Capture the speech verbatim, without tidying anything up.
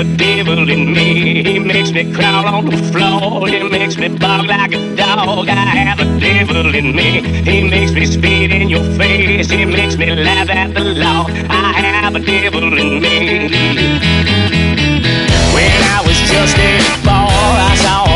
a devil in me. He makes me crawl on the floor. He makes me bark like a dog. I have a devil in me. He makes me spit in your face. He makes me laugh at the law. I have a devil in me. When I was just a boy, I saw